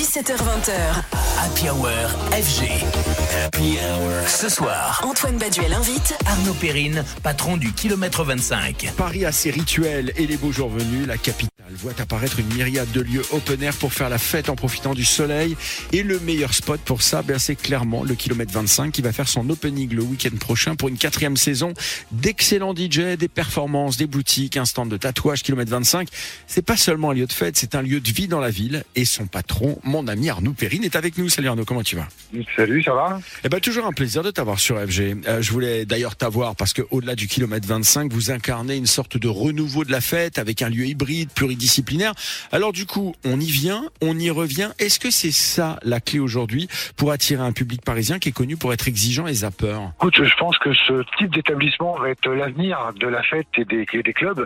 17h20h. Happy Hour FG. Happy Hour. Ce soir, Antoine Baduel invite Arnaud Perrine, patron du kilomètre 25. Paris a ses rituels et les beaux jours venus, la capitale voit apparaître une myriade de lieux open air pour faire la fête en profitant du soleil. Et le meilleur spot pour ça, c'est clairement le kilomètre 25 qui va faire son opening le week-end prochain pour une 4e saison. D'excellents DJ, des performances, des boutiques, un stand de tatouage. Kilomètre 25, c'est pas seulement un lieu de fête, c'est un lieu de vie dans la ville. Et son patron, mon ami Arnaud Perrine, est avec nous. Salut Arnaud, comment tu vas ? Salut, ça va ? Toujours un plaisir de t'avoir sur FG. Je voulais d'ailleurs t'avoir parce que au-delà du kilomètre 25, vous incarnez une sorte de renouveau de la fête avec un lieu hybride, pluridisciplinaire. Alors du coup, on y vient, on y revient. Est-ce que c'est ça la clé aujourd'hui pour attirer un public parisien qui est connu pour être exigeant et zappeur ? Écoute, je pense que ce type d'établissement va être l'avenir de la fête et des clubs.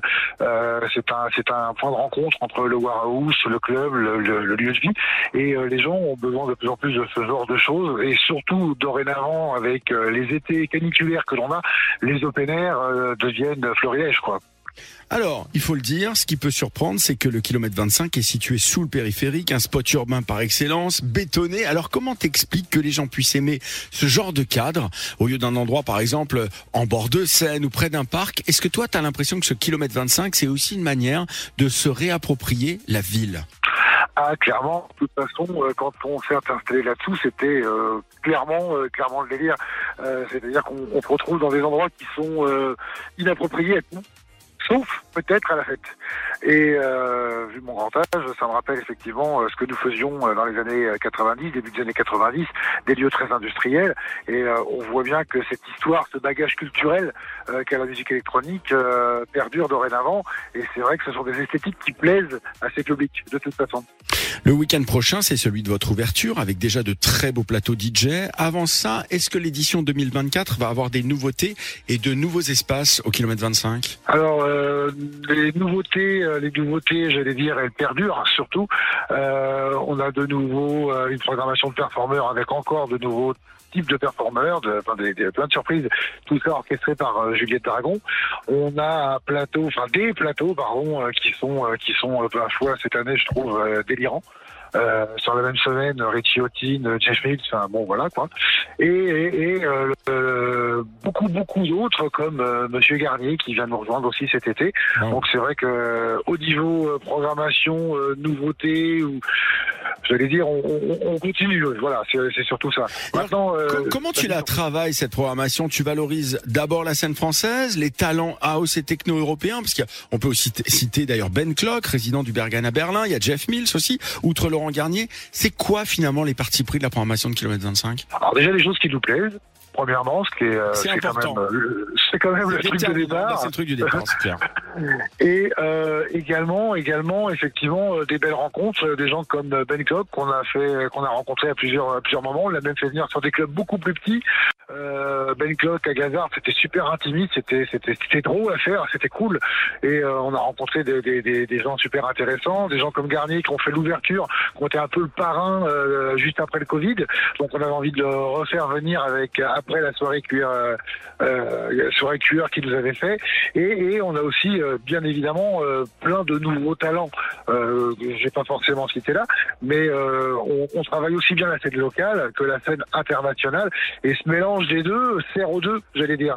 C'est un point de rencontre entre le warehouse, le club, le lieu de vie. Et les gens ont besoin de plus en plus de ce genre de choses. Et surtout, dorénavant, avec les étés caniculaires que l'on a, les open air deviennent florilèges, quoi. Alors, il faut le dire, ce qui peut surprendre, c'est que le kilomètre 25 est situé sous le périphérique, un spot urbain par excellence, bétonné. Alors, comment t'expliques que les gens puissent aimer ce genre de cadre au lieu d'un endroit, par exemple, en bord de Seine ou près d'un parc ? Est-ce que toi, t'as l'impression que ce kilomètre 25, c'est aussi une manière de se réapproprier la ville ? Ah, clairement. De toute façon, quand on s'est installé là-dessous, c'était clairement le délire. C'est-à-dire qu'on se retrouve dans des endroits qui sont inappropriés à tout, sauf peut-être à la fête. Et vu mon grand âge, ça me rappelle effectivement ce que nous faisions dans les années 90, début des années 90, des lieux très industriels. Et on voit bien que cette histoire, ce bagage culturel qu'est la musique électronique perdure dorénavant. Et c'est vrai que ce sont des esthétiques qui plaisent à ces publics, de toute façon. Le week-end prochain, c'est celui de votre ouverture, avec déjà de très beaux plateaux DJ. Avant ça, est-ce que l'édition 2024 va avoir des nouveautés et de nouveaux espaces au kilomètre 25 ? Alors, les nouveautés, j'allais dire, elles perdurent, surtout. On a de nouveau une programmation de performeurs avec encore de nouveaux types de performeurs, plein de surprises, tout ça orchestré par Juliette Dragon. On a des plateaux, qui sont à la fois cette année, je trouve, délirants. Sur la même semaine, Richie Houghton, Jeff Mills, voilà quoi. Et beaucoup d'autres comme Monsieur Garnier qui vient nous rejoindre aussi cet été. Oh. Donc c'est vrai que au niveau programmation, nouveauté, ou j'allais dire, on continue. Voilà, c'est surtout ça. Maintenant, comment tu la travailles cette programmation ? Tu valorises d'abord la scène française, les talents house et techno européens, parce qu'on peut aussi citer d'ailleurs Ben Clock, résident du Berghain à Berlin. Il y a Jeff Mills aussi, outre Laurent Garnier. C'est quoi finalement les partis pris de la programmation de kilomètre 25 ? Alors déjà les choses qui nous plaisent. Premièrement, ce qui est, c'est quand même le truc de départ. C'est le truc du départ, c'est clair. Et également, effectivement, des belles rencontres, des gens comme Ben Clock qu'on a rencontré à plusieurs moments. On l'a même fait venir sur des clubs beaucoup plus petits. Ben Clock à Gazard, c'était super intimiste, c'était drôle à faire, c'était cool. Et on a rencontré des gens super intéressants, des gens comme Garnier qui ont fait l'ouverture, qui ont été un peu le parrain juste après le Covid. Donc on avait envie de le refaire venir après la soirée cuir qu'il nous avait fait. Et on a aussi bien évidemment plein de nouveaux talents que j'ai pas forcément cité là, mais on travaille aussi bien la scène locale que la scène internationale, et ce mélange des deux sert aux deux, j'allais dire.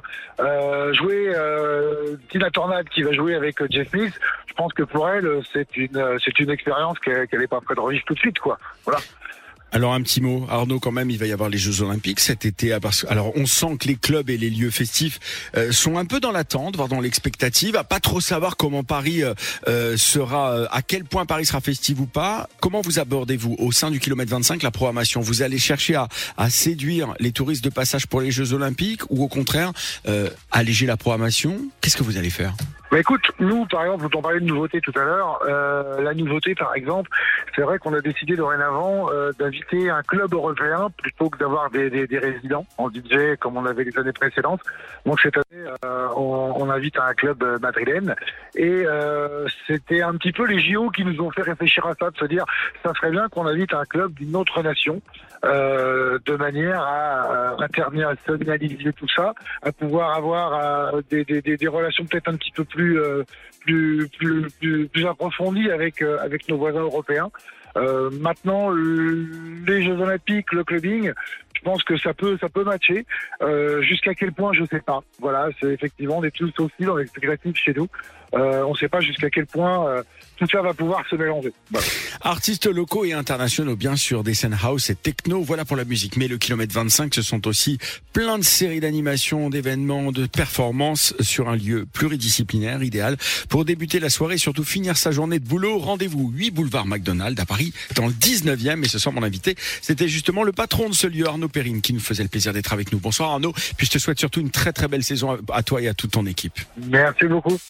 Tina Tornade qui va jouer avec Jeff Mills, je pense que pour elle c'est une expérience qu'elle n'est pas prête de revivre tout de suite, quoi. Voilà. Alors un petit mot, Arnaud, quand même, il va y avoir les Jeux Olympiques cet été. Alors on sent que les clubs et les lieux festifs sont un peu dans l'attente, voire dans l'expectative, à pas trop savoir comment Paris à quel point Paris sera festif ou pas. Comment vous abordez-vous au sein du kilomètre 25 la programmation ? Vous allez chercher à séduire les touristes de passage pour les Jeux Olympiques, ou au contraire alléger la programmation ? Qu'est-ce que vous allez faire ? Écoute, nous, par exemple, on parlait de nouveauté tout à l'heure. La nouveauté, par exemple, c'est vrai qu'on a décidé dorénavant d'inviter un club européen plutôt que d'avoir des résidents en DJ comme on avait les années précédentes. Donc cette année, on invite un club madrilène. Et c'était un petit peu les JO qui nous ont fait réfléchir à ça, de se dire, ça serait bien qu'on invite un club d'une autre nation, de manière à internationaliser tout ça, à pouvoir avoir des relations peut-être un petit peu plus approfondies avec nos voisins européens. Maintenant, les Jeux Olympiques, le clubbing, je pense que ça peut matcher. Jusqu'à quel point, je sais pas. Voilà, c'est effectivement des tous aussi dans l'expectative chez nous. On ne sait pas jusqu'à quel point tout ça va pouvoir se mélanger. Voilà. Artistes locaux et internationaux, bien sûr, des scènes house et techno, voilà pour la musique. Mais le kilomètre 25, ce sont aussi plein de séries d'animations, d'événements, de performances sur un lieu pluridisciplinaire, idéal pour débuter la soirée et surtout finir sa journée de boulot. Rendez-vous 8 boulevard McDonald à Paris, dans le 19e. Et ce soir, mon invité, c'était justement le patron de ce lieu, Arnaud Perrine, qui nous faisait le plaisir d'être avec nous. Bonsoir Arnaud, puis je te souhaite surtout une très très belle saison à toi et à toute ton équipe. Merci beaucoup.